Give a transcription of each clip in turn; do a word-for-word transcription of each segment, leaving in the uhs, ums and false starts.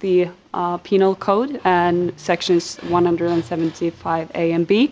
the uh, Penal Code and sections one hundred seventy-five A and B,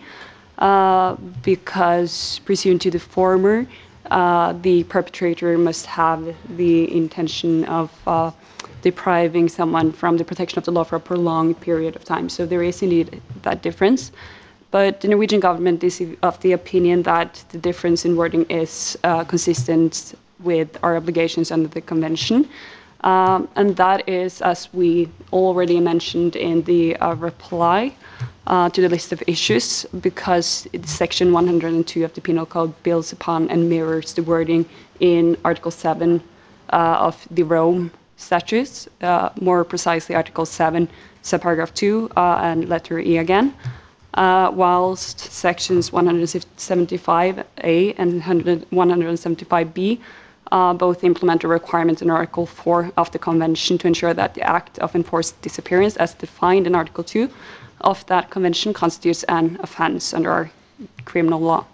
uh, because pursuant to the former, uh, the perpetrator must have the intention of uh, depriving someone from the protection of the law for a prolonged period of time. So there is indeed that difference. But the Norwegian government is of the opinion that the difference in wording is uh, consistent with our obligations under the convention. Um, and that is, as we already mentioned in the uh, reply uh, to the list of issues, because section one hundred two of the Penal Code builds upon and mirrors the wording in Article seven uh, of the Rome Statutes, uh, more precisely Article seven, subparagraph two, uh, and letter E again. Uh, whilst sections one hundred seventy-five A and one hundred seventy-five B uh, both implement a requirement in Article four of the Convention to ensure that the act of enforced disappearance, as defined in Article two of that Convention, constitutes an offence under our criminal law.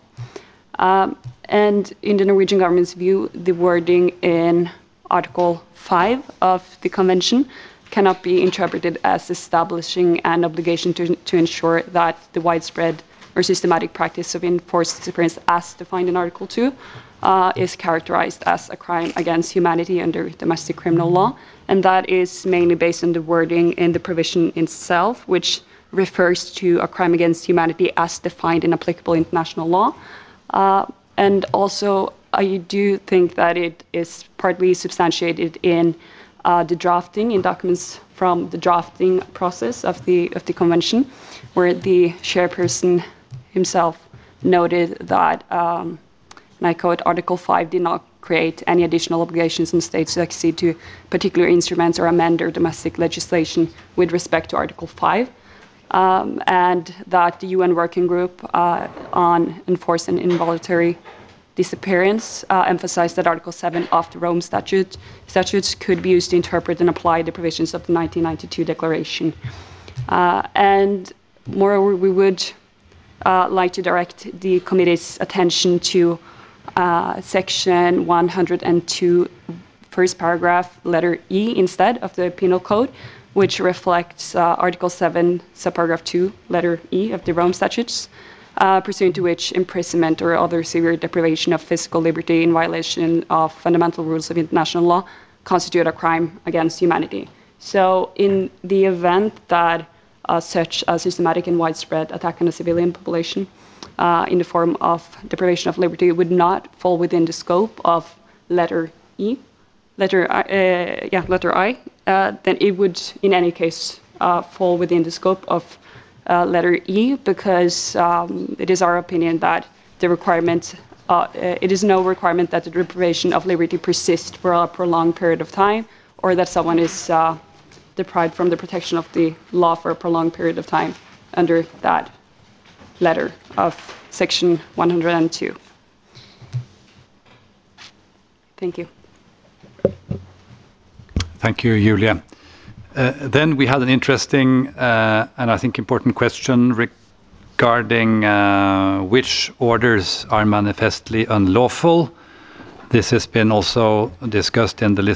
Um, and in the Norwegian government's view, the wording in Article five of the Convention cannot be interpreted as establishing an obligation to, to ensure that the widespread or systematic practice of enforced disappearance as defined in Article two uh, is characterized as a crime against humanity under domestic criminal law. And that is mainly based on the wording in the provision itself, which refers to a crime against humanity as defined in applicable international law. Uh, and also, I do think that it is partly substantiated in Uh, the drafting in documents from the drafting process of the of the convention, where the chairperson himself noted that, um, and I quote, Article five did not create any additional obligations on states to accede to particular instruments or amend their domestic legislation with respect to Article five, um, and that the U N Working Group uh, on Enforced and Involuntary Disappearance uh, emphasized that Article seven of the Rome Statute, statutes could be used to interpret and apply the provisions of the nineteen ninety-two Declaration. Uh, and moreover, we would uh, like to direct the committee's attention to uh, section one hundred two, first paragraph, letter E instead of the Penal Code, which reflects uh, Article seven, subparagraph two, letter E of the Rome Statutes, Uh, pursuant to which imprisonment or other severe deprivation of physical liberty in violation of fundamental rules of international law constitute a crime against humanity. So in the event that uh, such a systematic and widespread attack on a civilian population uh, in the form of deprivation of liberty would not fall within the scope of letter E, letter I, uh, yeah, letter I, uh, then it would in any case uh, fall within the scope of Uh, letter E, because um, it is our opinion that the requirement, uh, uh, it is no requirement that the deprivation of liberty persist for a prolonged period of time, or that someone is uh, deprived from the protection of the law for a prolonged period of time under that letter of section one hundred two. Thank you. Thank you, Julia. Uh, then we had an interesting uh, and I think important question regarding uh, which orders are manifestly unlawful. This has been also discussed in the list